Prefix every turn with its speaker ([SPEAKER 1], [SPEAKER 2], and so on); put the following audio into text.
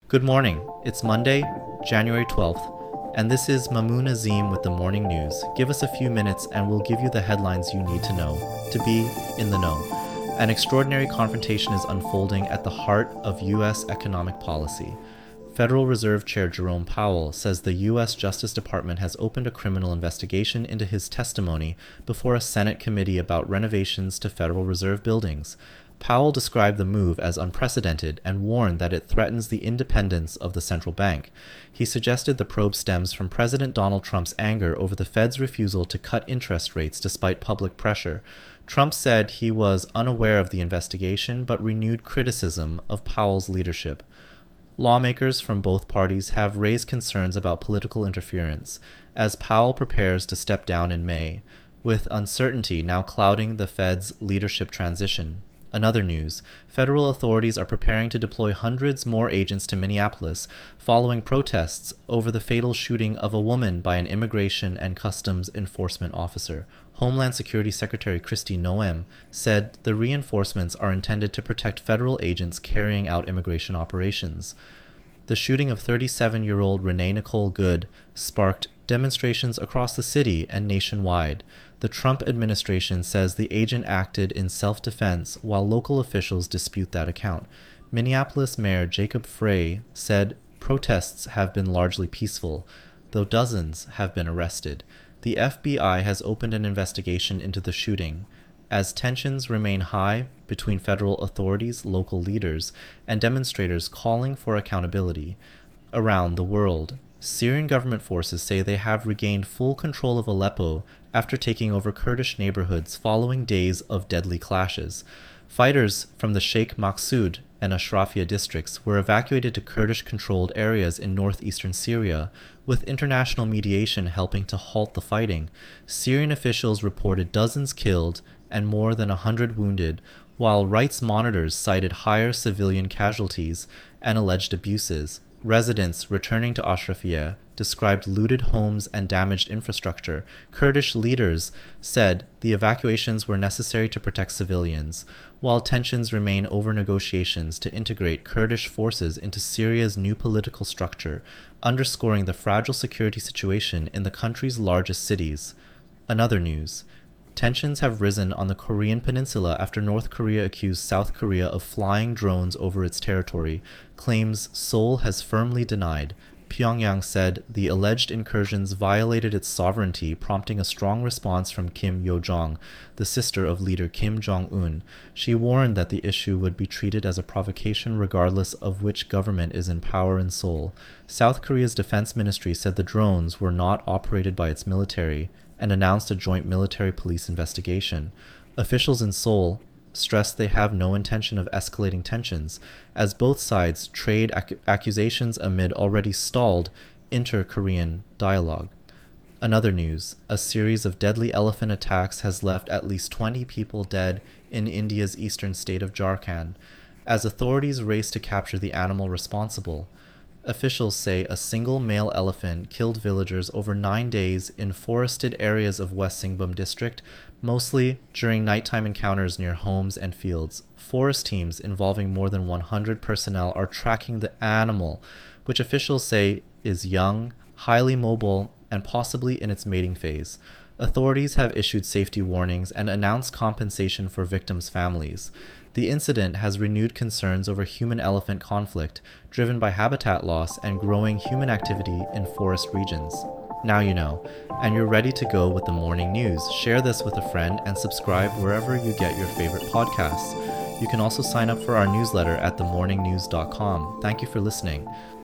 [SPEAKER 1] Good morning. It's Monday, January 12th, and this is Mamoon Azim with the morning news. Give us a few minutes and we'll give you the headlines you need to know to be in the know. An extraordinary confrontation is unfolding at the heart of U.S. economic policy. Federal Reserve Chair Jerome Powell says the U.S. Justice Department has opened a criminal investigation into his testimony before a Senate committee about renovations to Federal Reserve buildings. Powell described the move as unprecedented and warned that it threatens the independence of the central bank. He suggested the probe stems from President Donald Trump's anger over the Fed's refusal to cut interest rates despite public pressure. Trump said he was unaware of the investigation but renewed criticism of Powell's leadership. Lawmakers from both parties have raised concerns about political interference as Powell prepares to step down in May, with uncertainty now clouding the Fed's leadership transition. Another news, federal authorities are preparing to deploy hundreds more agents to Minneapolis following protests over the fatal shooting of a woman by an immigration and customs enforcement officer. Homeland Security Secretary Kristi Noem said the reinforcements are intended to protect federal agents carrying out immigration operations. The shooting of 37-year-old Renee Nicole Good sparked demonstrations across the city and nationwide. The Trump administration says the agent acted in self-defense, while local officials dispute that account. Minneapolis Mayor Jacob Frey said protests have been largely peaceful, though dozens have been arrested. The FBI has opened an investigation into the shooting, as tensions remain high between federal authorities, local leaders, and demonstrators calling for accountability. Around the world, Syrian government forces say they have regained full control of Aleppo after taking over Kurdish neighborhoods following days of deadly clashes. Fighters from the Sheikh Maqsoud and Ashrafia districts were evacuated to Kurdish-controlled areas in northeastern Syria, with international mediation helping to halt the fighting. Syrian officials reported dozens killed and more than 100 wounded, while rights monitors cited higher civilian casualties and alleged abuses. Residents returning to Ashrafia described looted homes and damaged infrastructure. Kurdish leaders said the evacuations were necessary to protect civilians, while tensions remain over negotiations to integrate Kurdish forces into Syria's new political structure, underscoring the fragile security situation in the country's largest cities. Another news. Tensions have risen on the Korean peninsula after North Korea accused South Korea of flying drones over its territory, claims Seoul has firmly denied. Pyongyang said the alleged incursions violated its sovereignty, prompting a strong response from Kim Yo-jong, the sister of leader Kim Jong-un. She warned that the issue would be treated as a provocation regardless of which government is in power in Seoul. South Korea's defense ministry said the drones were not operated by its military and announced a joint military-police investigation. Officials in Seoul stressed they have no intention of escalating tensions, as both sides trade accusations amid already stalled inter-Korean dialogue. Another news, a series of deadly elephant attacks has left at least 20 people dead in India's eastern state of Jharkhand, as authorities race to capture the animal responsible. Officials say a single male elephant killed villagers over 9 days in forested areas of West Singhbum district, mostly during nighttime encounters near homes and fields. Forest teams involving more than 100 personnel are tracking the animal, which officials say is young, highly mobile, and possibly in its mating phase. Authorities have issued safety warnings and announced compensation for victims' families. The incident has renewed concerns over human-elephant conflict, driven by habitat loss and growing human activity in forest regions. Now you know, and you're ready to go with the morning news. Share this with a friend and subscribe wherever you get your favorite podcasts. You can also sign up for our newsletter at themorningnews.com. Thank you for listening.